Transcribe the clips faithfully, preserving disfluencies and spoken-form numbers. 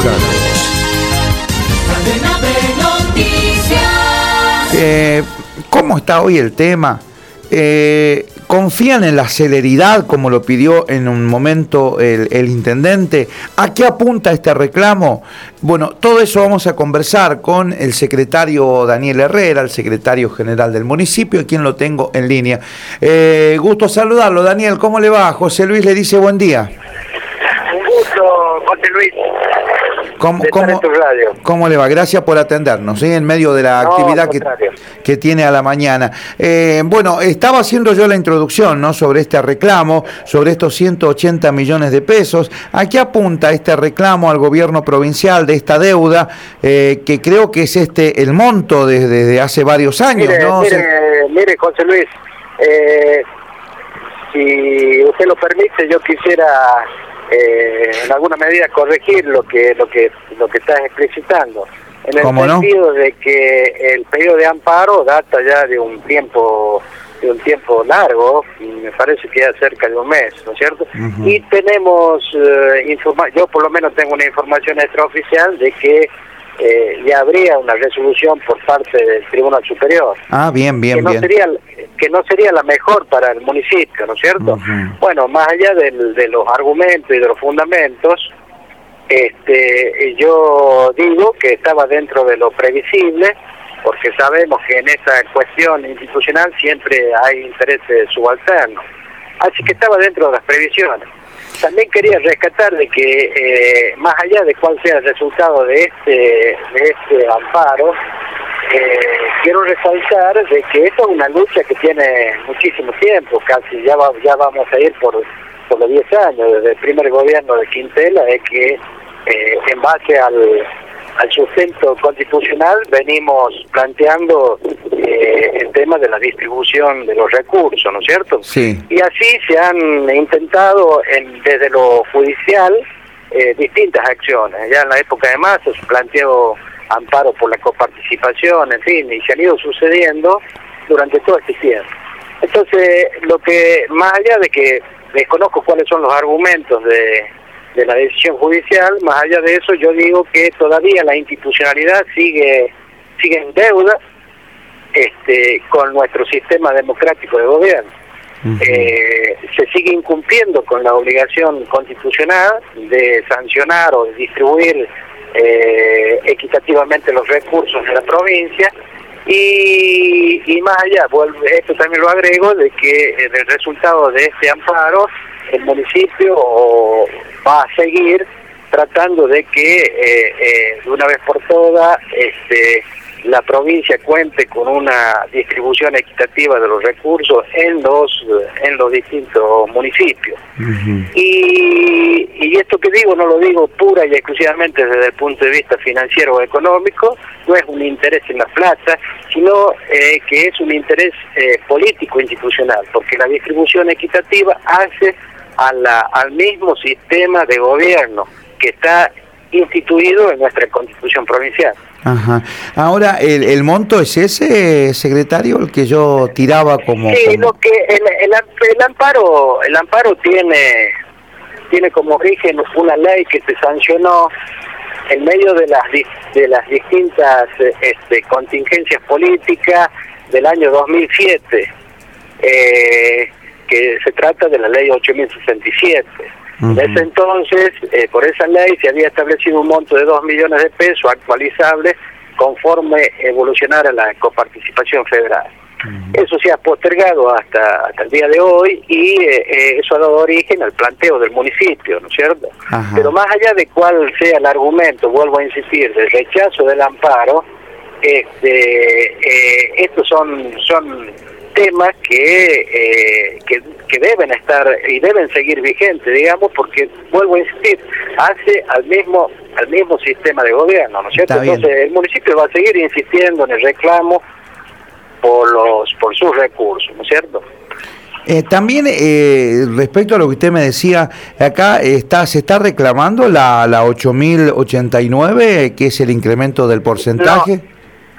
Luján. Eh, ¿Cómo está hoy el tema? Eh, ¿Confían en la celeridad como lo pidió en un momento el, el intendente? ¿A qué apunta este reclamo? Bueno, todo eso vamos a conversar con el secretario Daniel Herrera, el secretario general del municipio, a quien lo tengo en línea. Eh, gusto saludarlo, Daniel, ¿cómo le va? José Luis le dice buen día. Un gusto, José Luis. ¿Cómo, cómo, ¿Cómo le va? Gracias por atendernos, ¿sí? En medio de la no, actividad que, que tiene a la mañana. Eh, bueno, estaba haciendo yo la introducción, ¿no?, sobre este reclamo, sobre estos ciento ochenta millones de pesos. ¿A qué apunta este reclamo al gobierno provincial de esta deuda, eh, que creo que es este el monto desde, desde hace varios años? Mire, ¿no? mire, Se... mire José Luis, eh, si usted lo permite, yo quisiera... Eh, en alguna medida corregir lo que lo que lo que estás explicitando, en el sentido no? de que el pedido de amparo data ya de un tiempo de un tiempo largo, me parece que ya cerca de un mes, ¿no es cierto? Uh-huh. Y tenemos eh, informa yo por lo menos tengo una información extraoficial de que eh, ya habría una resolución por parte del Tribunal Superior. Ah, bien, bien, que no bien. Sería, que no sería la mejor para el municipio, ¿no es cierto? Uh-huh. Bueno, más allá del, de los argumentos y de los fundamentos, este, yo digo que estaba dentro de lo previsible, porque sabemos que en esa cuestión institucional siempre hay intereses subalternos. Así que estaba dentro de las previsiones. También quería rescatar de que, eh, más allá de cuál sea el resultado de este, de este amparo, eh, quiero resaltar de que esto es una lucha que tiene muchísimo tiempo, casi ya va, ya vamos a ir por, por los diez años, desde el primer gobierno de Quintela, es que eh, en base al, al sustento constitucional venimos planteando eh, el tema de la distribución de los recursos, ¿no es cierto? Sí. Y así se han intentado en, desde lo judicial eh, distintas acciones. Ya en la época de Massa se planteó amparo por la coparticipación, en fin, y se han ido sucediendo durante todo este tiempo. Entonces, lo que, más allá de que desconozco cuáles son los argumentos de, de la decisión judicial, más allá de eso, yo digo que todavía la institucionalidad sigue, sigue en deuda este, con nuestro sistema democrático de gobierno. Uh-huh. Eh, se sigue incumpliendo con la obligación constitucional de sancionar o de distribuir Eh, equitativamente los recursos de la provincia y, y más allá, vuelve, esto también lo agrego, de que eh, el resultado de este amparo el municipio oh, va a seguir tratando de que eh, eh, de una vez por todas este, la provincia cuente con una distribución equitativa de los recursos en los en los distintos municipios. Uh-huh. y, y esto que digo no lo digo pura y exclusivamente desde el punto de vista financiero o económico, no es un interés en la plata, sino eh, que es un interés eh, político institucional, porque la distribución equitativa hace a la, al mismo sistema de gobierno que está instituido en nuestra Constitución provincial. Ajá. Ahora, ¿el, el monto es ese, secretario, el que yo tiraba como...? Sí, como... lo que el, el, el amparo el amparo tiene tiene como origen una ley que se sancionó en medio de las de las distintas este, contingencias políticas del año dos mil siete, eh, que se trata de la ley ocho mil sesenta y siete. Uh-huh. Desde entonces, eh, por esa ley se había establecido un monto de dos millones de pesos actualizable conforme evolucionara la coparticipación federal. Uh-huh. Eso se ha postergado hasta, hasta el día de hoy y eh, eh, eso ha dado origen al planteo del municipio, ¿no es cierto? Uh-huh. Pero más allá de cuál sea el argumento, vuelvo a insistir, del rechazo del amparo, este, eh, estos son... son temas que, eh, que que deben estar y deben seguir vigentes, digamos, porque vuelvo a insistir, hace al mismo al mismo sistema de gobierno, ¿no es cierto? Entonces el municipio va a seguir insistiendo en el reclamo por los por sus recursos, ¿no es cierto? Eh, también eh, respecto a lo que usted me decía, acá está se está reclamando la la ocho mil ochenta y nueve, que es el incremento del porcentaje. No.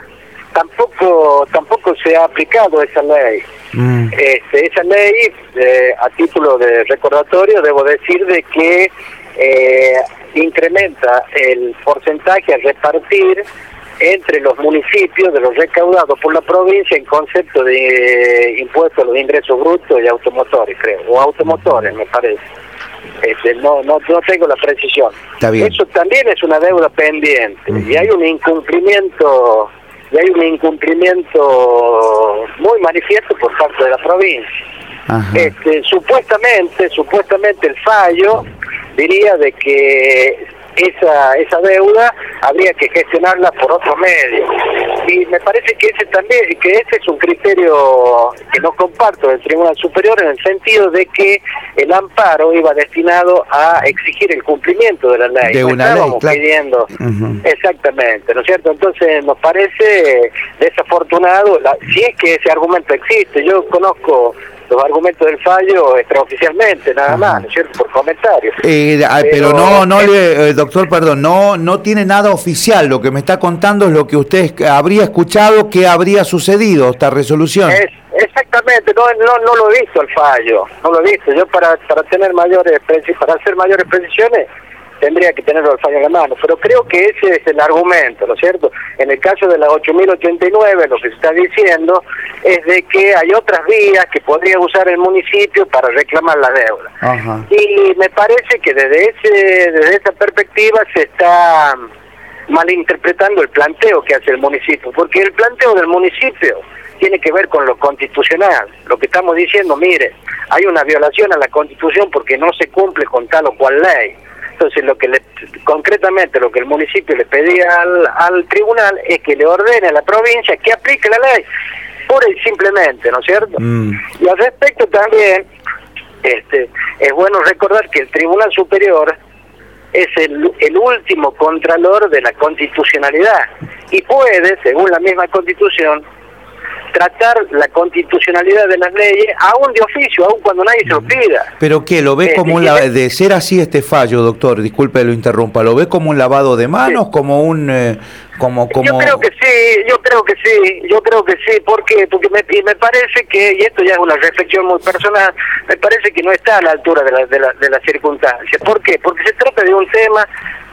Tampoco tampoco se ha aplicado esa ley. Mm. Este, esa ley, eh, a título de recordatorio, debo decir de que eh, incrementa el porcentaje a repartir entre los municipios de los recaudados por la provincia en concepto de impuestos a los ingresos brutos y automotores, creo, o automotores, me parece. Este, no, no, no tengo la precisión. Está bien. Eso también es una deuda pendiente, uh-huh. y hay un incumplimiento, y hay un incumplimiento muy manifiesto por parte de la provincia. Uh-huh. Este, supuestamente, supuestamente el fallo diría de que esa esa deuda habría que gestionarla por otro medio, y me parece que ese también que ese es un criterio que no comparto del Tribunal Superior, en el sentido de que el amparo iba destinado a exigir el cumplimiento de la ley, de una ley, claro. pidiendo uh-huh. exactamente, ¿no es cierto? Entonces nos parece desafortunado, la, si es que ese argumento existe. Yo conozco los argumentos del fallo extraoficialmente, nada Ajá. más, ¿no es cierto?, por comentarios. Eh, pero, pero no, no es, le, eh, doctor, perdón, no, no tiene nada oficial. Lo que me está contando es lo que usted habría escuchado que habría sucedido esta resolución. Es, exactamente, no, no, no lo he visto el fallo, no lo he visto. Yo para para tener mayores para hacer mayores precisiones tendría que tenerlo al fallo en la mano, pero creo que ese es el argumento, ¿no es cierto? En el caso de la ocho mil ochenta y nueve, lo que se está diciendo es de que hay otras vías que podría usar el municipio para reclamar la deuda. Ajá. Y me parece que desde ese desde esa perspectiva se está malinterpretando el planteo que hace el municipio, porque el planteo del municipio tiene que ver con lo constitucional. Lo que estamos diciendo, mire, hay una violación a la Constitución porque no se cumple con tal o cual ley. Entonces, lo que le, concretamente lo que el municipio le pedía al, al tribunal es que le ordene a la provincia que aplique la ley, pura y simplemente, ¿no es cierto? Mm. Y al respecto también, este, es bueno recordar que el Tribunal Superior es el, el último contralor de la constitucionalidad y puede, según la misma Constitución, tratar la constitucionalidad de las leyes aún de oficio, aún cuando nadie se lo pida. ¿Pero qué? ¿Lo ve eh, como un lavado? De ser así este fallo, doctor, disculpe lo interrumpa, ¿lo ve como un lavado de manos? Sí. Como un... Eh, como, como... Yo creo que sí, yo creo que sí, yo creo que sí, ¿por qué? Porque me, y me parece que, y esto ya es una reflexión muy personal, me parece que no está a la altura de la, de la, de las circunstancias. ¿Por qué? Porque se trata de un tema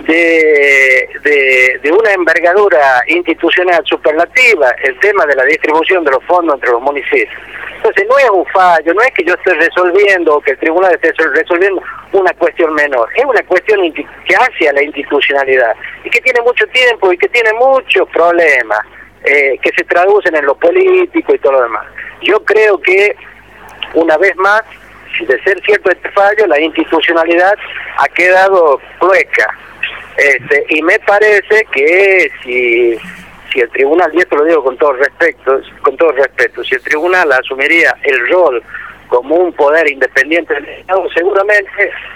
de, de, de una envergadura institucional superlativa, el tema de la distribución de los fondos entre los municipios. Entonces no es un fallo, no es que yo esté resolviendo o que el tribunal esté resolviendo una cuestión menor, es una cuestión que hace a la institucionalidad y que tiene mucho tiempo y que tiene muchos problemas eh, que se traducen en lo político y todo lo demás. Yo creo que una vez más, de ser cierto este fallo, la institucionalidad ha quedado clueca, este, y me parece que si si el tribunal, y esto lo digo con todo respeto, con todo respeto, si el tribunal asumiría el rol como un poder independiente del Estado, seguramente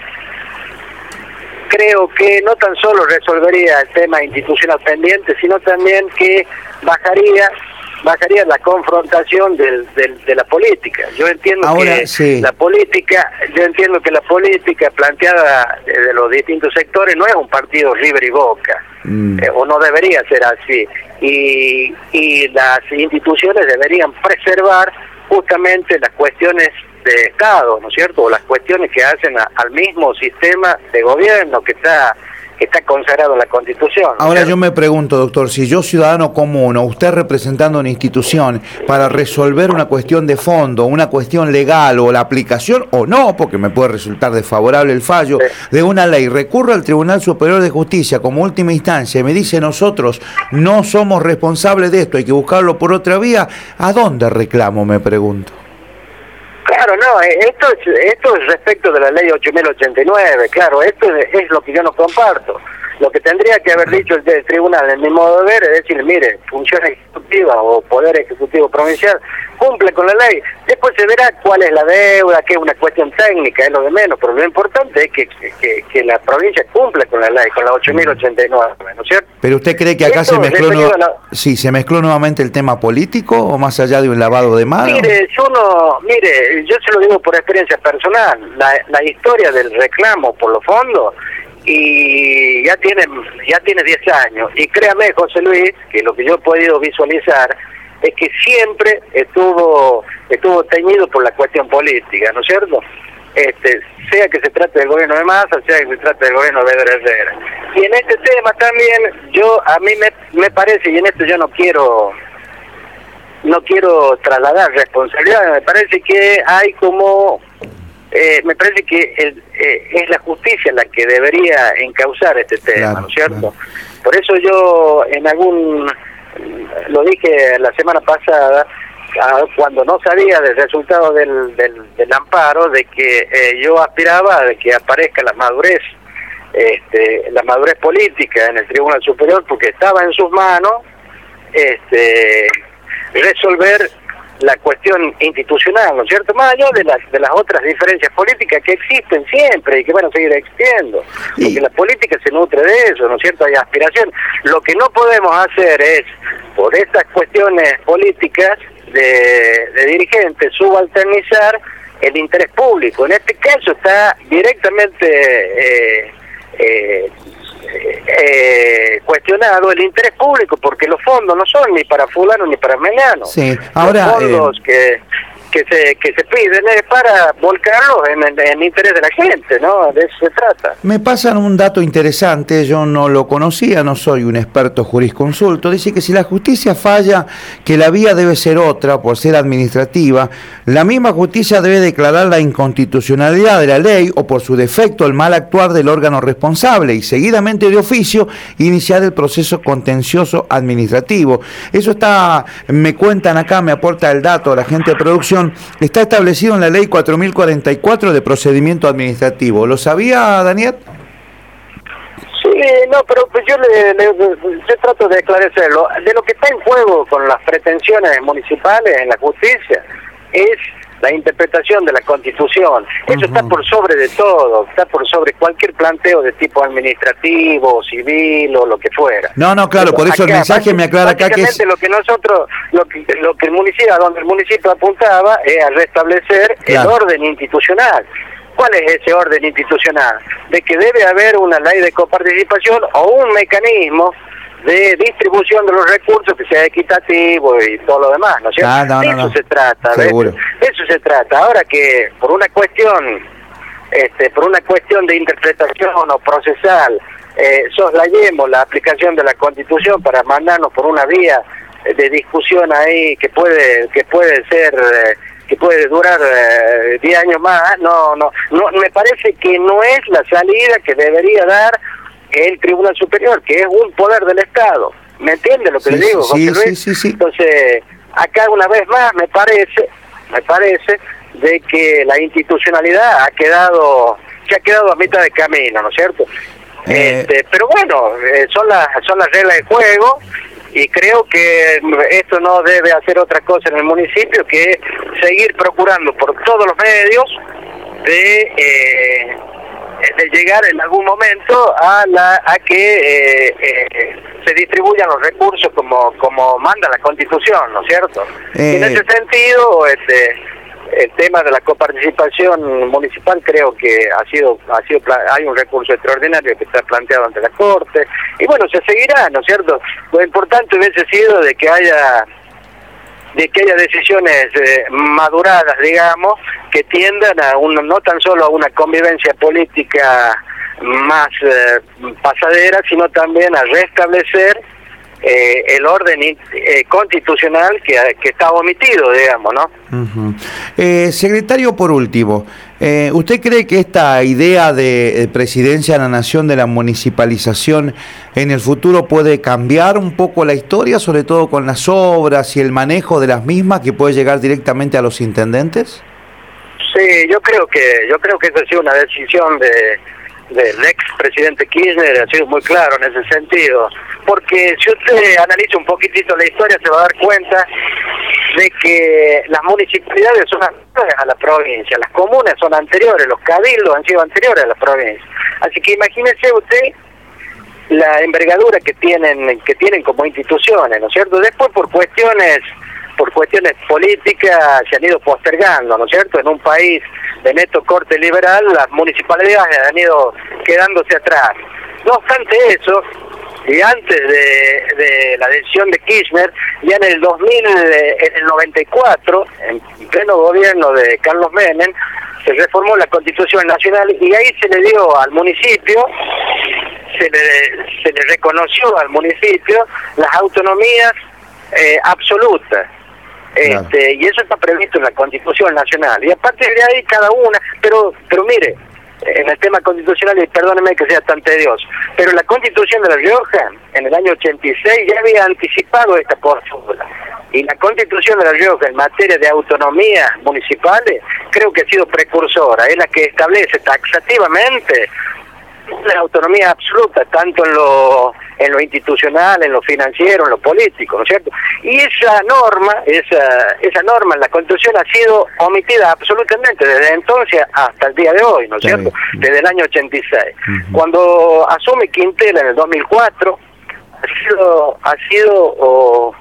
creo que no tan solo resolvería el tema institucional pendiente, sino también que bajaría bajaría la confrontación del, del, de la política. Yo entiendo Ahora, que sí. la política, yo entiendo que la política planteada de los distintos sectores no es un partido River y Boca, mm. eh, o no debería ser así, y, y las instituciones deberían preservar justamente las cuestiones de Estado, ¿no es cierto?, o las cuestiones que hacen a, al mismo sistema de gobierno que está que está consagrado en la Constitución. Ahora yo me pregunto, doctor, si yo ciudadano común o usted representando una institución para resolver una cuestión de fondo, una cuestión legal o la aplicación o no, porque me puede resultar desfavorable el fallo sí. de una ley, recurro al Tribunal Superior de Justicia como última instancia y me dice nosotros no somos responsables de esto, hay que buscarlo por otra vía, ¿a dónde reclamo, me pregunto? Claro, no, esto es, esto es respecto de la ley ocho mil ochenta y nueve, claro, esto es, es lo que yo no comparto. Lo que tendría que haber dicho el, el tribunal en mi modo de ver es decir, mire, función ejecutiva o poder ejecutivo provincial cumple con la ley, después se verá cuál es la deuda, que es una cuestión técnica, es lo de menos, pero lo importante es que, que, que la provincia cumple con la ley, con la ocho mil ochenta y nueve, ¿no es cierto? ¿Pero usted cree que acá Esto, se mezcló nueva... la... sí, se mezcló nuevamente el tema político o más allá de un lavado de manos? Mire, yo no, mire, yo se lo digo por experiencia personal, la, la historia del reclamo por los fondos y ya tiene ya tiene diez años y créame, José Luis, que lo que yo he podido visualizar es que siempre estuvo estuvo teñido por la cuestión política, ¿no es cierto? este, sea que se trate del gobierno de Massa, sea que se trate del gobierno de Vedra Herrera. Y en este tema también, yo a mí me, me parece, y en esto yo no quiero no quiero trasladar responsabilidad, me parece que hay como, eh, me parece que el, eh, es la justicia la que debería encauzar este tema, claro, ¿no es cierto? Claro. Por eso yo en algún, lo dije la semana pasada, cuando no sabía del resultado del, del, del amparo, de que eh, yo aspiraba a que aparezca la madurez, este, la madurez política en el Tribunal Superior, porque estaba en sus manos este, resolver la cuestión institucional, ¿no es cierto? Más allá de las de las otras diferencias políticas que existen siempre y que van a seguir existiendo, sí. Porque la política se nutre de eso, ¿no es cierto? Hay aspiración. Lo que no podemos hacer es, por estas cuestiones políticas de, de dirigentes, subalternizar el interés público. En este caso está directamente eh, eh, eh, cuestionado el interés público, porque los fondos no son ni para fulano ni para mengano. Sí, ahora los fondos eh... que que se que se piden es para volcarlos en el en interés de la gente, ¿no? De eso se trata. Me pasan un dato interesante, yo no lo conocía, no soy un experto jurisconsulto. Dice que si la justicia falla, que la vía debe ser otra, por ser administrativa, la misma justicia debe declarar la inconstitucionalidad de la ley o, por su defecto, el mal actuar del órgano responsable y, seguidamente de oficio, iniciar el proceso contencioso administrativo. Eso está, me cuentan acá, me aporta el dato la gente de producción, está establecido en la ley cuatro mil cuarenta y cuatro de procedimiento administrativo. ¿Lo sabía, Daniel? Sí, no, pero pues yo, le, le, yo trato de esclarecerlo. De lo que está en juego con las pretensiones municipales en la justicia es la interpretación de la Constitución. Eso uh-huh. está por sobre de todo, está por sobre cualquier planteo de tipo administrativo, civil o lo que fuera. No, no, claro, por eso acá, el mensaje me aclara acá que es... lo que nosotros, lo que, lo que el municipio, donde el municipio apuntaba es a restablecer claro. el orden institucional. ¿Cuál es ese orden institucional? De que debe haber una ley de coparticipación o un mecanismo de distribución de los recursos que sea equitativo y todo lo demás, ¿no es cierto? Ah, no, de no, eso no. se trata, ¿ves? Seguro. De eso se trata. Ahora que por una cuestión, este, por una cuestión de interpretación o procesal, eh, soslayemos la aplicación de la Constitución para mandarnos por una vía de discusión ahí que puede, que puede ser, eh, que puede durar eh, diez años más, no, no, no, me parece que no es la salida que debería dar el Tribunal Superior, que es un poder del Estado. ¿Me entiende lo que sí, le digo, José sí, Luis? Sí, sí, sí. Entonces, acá una vez más me parece, me parece de que la institucionalidad ha quedado, se ha quedado a mitad de camino, ¿no es cierto? Eh... Este, pero bueno, eh, son las son las reglas de juego y creo que esto no debe hacer otra cosa en el municipio que seguir procurando por todos los medios de eh, de llegar en algún momento a la a que eh, eh, se distribuyan los recursos como como manda la Constitución, ¿no es cierto? Eh... En ese sentido, este el tema de la coparticipación municipal creo que ha sido ha sido hay un recurso extraordinario que está planteado ante la Corte y bueno, se seguirá, ¿no es cierto? Lo importante hubiese sido de que haya de que haya decisiones eh, maduradas, digamos, que tiendan a un, no tan solo a una convivencia política más eh, pasadera, sino también a restablecer eh, el orden eh, constitucional que, que está omitido, digamos, ¿no? Uh-huh. Eh, secretario, por último, eh, ¿usted cree que esta idea de, de presidencia de la nación, de la municipalización, en el futuro puede cambiar un poco la historia, sobre todo con las obras y el manejo de las mismas, que puede llegar directamente a los intendentes? Sí, yo creo que yo creo que esa ha sido una decisión de del ex presidente Kirchner, ha sido muy claro en ese sentido, porque si usted analiza un poquitito la historia se va a dar cuenta de que las municipalidades son anteriores a la provincia, las comunas son anteriores, los cabildos han sido anteriores a la provincia, así que imagínese usted la envergadura que tienen que tienen como instituciones, ¿no es cierto? Después por cuestiones por cuestiones políticas se han ido postergando, ¿no es cierto? En un país de neto corte liberal, las municipalidades han ido quedándose atrás. No obstante eso, y antes de, de la decisión de Kirchner, ya en el dos mil, en el noventa y cuatro, en pleno gobierno de Carlos Menem, se reformó la Constitución Nacional y ahí se le dio al municipio, se le, se le reconoció al municipio las autonomías eh, absolutas. Claro. Este, y eso está previsto en la Constitución Nacional. Y a partir de ahí cada una, pero pero mire, en el tema constitucional, y perdóneme que sea tan tedioso, pero la Constitución de La Rioja, en el año ochenta y seis, ya había anticipado esta postura. Y la Constitución de La Rioja, en materia de autonomías municipales, creo que ha sido precursora, es la que establece taxativamente la autonomía absoluta, tanto en lo en lo institucional, en lo financiero, en lo político, ¿no es cierto? Y esa norma, esa esa norma en la Constitución ha sido omitida absolutamente desde entonces hasta el día de hoy, ¿no es cierto? Desde el año ochenta y seis. Uh-huh. Cuando asume Quintela en el dos mil cuatro, ha sido, ha sido oh,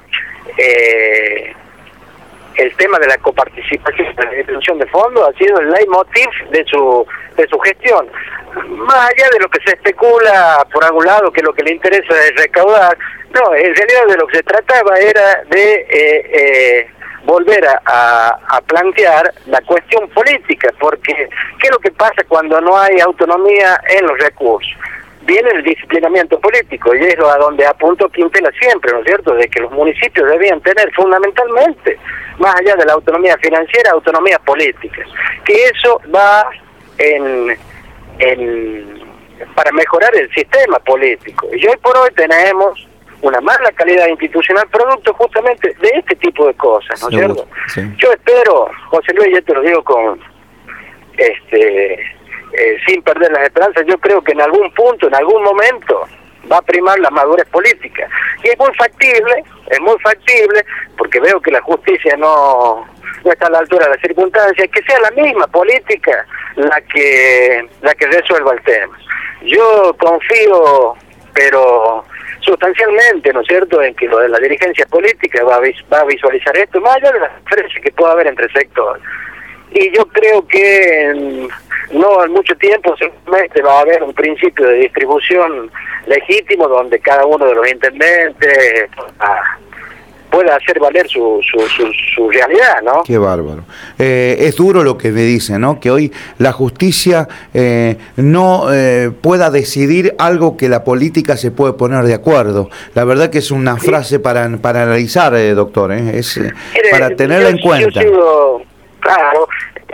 eh, el tema de la coparticipación de la distribución de fondos ha sido el leitmotiv de su de su gestión. Más allá de lo que se especula por algún lado, que lo que le interesa es recaudar, no, en realidad de lo que se trataba era de eh, eh, volver a, a, a plantear la cuestión política, porque ¿qué es lo que pasa cuando no hay autonomía en los recursos? Viene el disciplinamiento político, y es lo a donde apuntó Quintela siempre, ¿no es cierto?, de que los municipios debían tener fundamentalmente, más allá de la autonomía financiera, autonomía política, que eso va en, en para mejorar el sistema político. Y hoy por hoy tenemos una mala calidad institucional producto justamente de este tipo de cosas, ¿no es cierto? Sí. Yo espero, José Luis, yo te lo digo con este eh, sin perder las esperanzas, yo creo que en algún punto, en algún momento, va a primar la madurez política. Y es muy factible, es muy factible, porque veo que la justicia no, no está a la altura de las circunstancias, que sea la misma política la que la que resuelva el tema. Yo confío, pero sustancialmente, ¿no es cierto?, en que lo de la dirigencia política va a, vis, va a visualizar esto, más allá de las diferencias que pueda haber entre sectores. Y yo creo que en, no en mucho tiempo seguramente va a haber un principio de distribución legítimo donde cada uno de los intendentes ah, pueda hacer valer su, su, su, su realidad, ¿no? Qué bárbaro. Eh, es duro lo que me dicen, ¿no? Que hoy la justicia eh, no eh, pueda decidir algo que la política se puede poner de acuerdo. La verdad que es una sí. frase para, para analizar, eh, doctor, ¿eh? Es eh, Mire, para tenerla yo, en cuenta. Yo sigo, claro,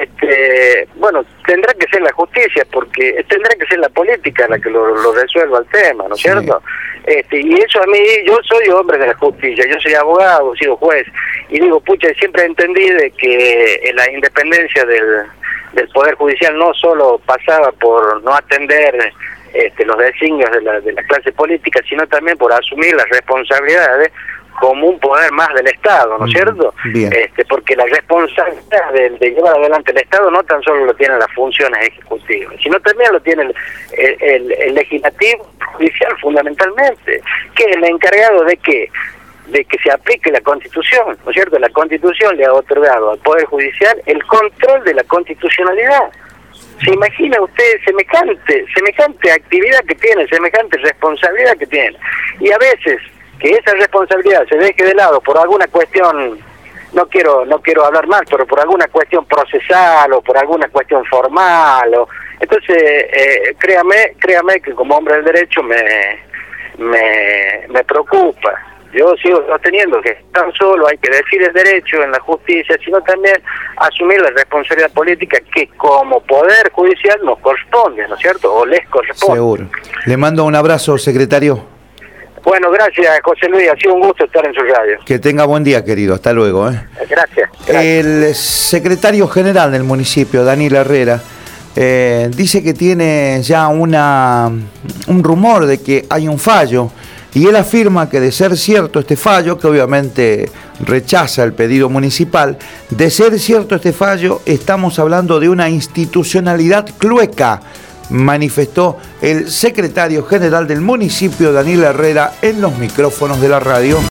este, bueno, tendrá que ser la justicia, porque tendrá que ser la política la que lo, lo resuelva el tema, ¿no es sí. cierto? Este, y eso a mí, yo soy hombre de la justicia, yo soy abogado, he sido juez, y digo, pucha, siempre entendí de que la independencia del, del Poder Judicial no solo pasaba por no atender este, los designios de la, de la clase política, sino también por asumir las responsabilidades como un poder más del Estado, ¿no es cierto? Bien. Este, porque la responsabilidad de, de llevar adelante el Estado no tan solo lo tienen las funciones ejecutivas, sino también lo tiene el, el, el, el legislativo judicial fundamentalmente, que es el encargado de que de que se aplique la Constitución, ¿no es cierto? La Constitución le ha otorgado al Poder Judicial el control de la constitucionalidad. ¿Se imagina usted semejante, semejante actividad que tiene, semejante responsabilidad que tiene? Y a veces que esa responsabilidad se deje de lado por alguna cuestión, no quiero no quiero hablar mal, pero por alguna cuestión procesal o por alguna cuestión formal, o entonces eh, créame créame que como hombre del derecho me me, me preocupa. Yo sigo sosteniendo que tan solo hay que decir el derecho en la justicia, sino también asumir la responsabilidad política que como Poder Judicial nos corresponde, ¿no es cierto? O les corresponde. Seguro. Le mando un abrazo, secretario. Bueno, gracias, José Luis, ha sido un gusto estar en su radio. Que tenga buen día, querido, hasta luego. ¿eh? Gracias, gracias. El secretario general del municipio, Daniel Herrera, eh, dice que tiene ya una un rumor de que hay un fallo, y él afirma que de ser cierto este fallo, que obviamente rechaza el pedido municipal, de ser cierto este fallo, estamos hablando de una institucionalidad clueca, manifestó el secretario general del municipio, Daniel Herrera, en los micrófonos de la radio.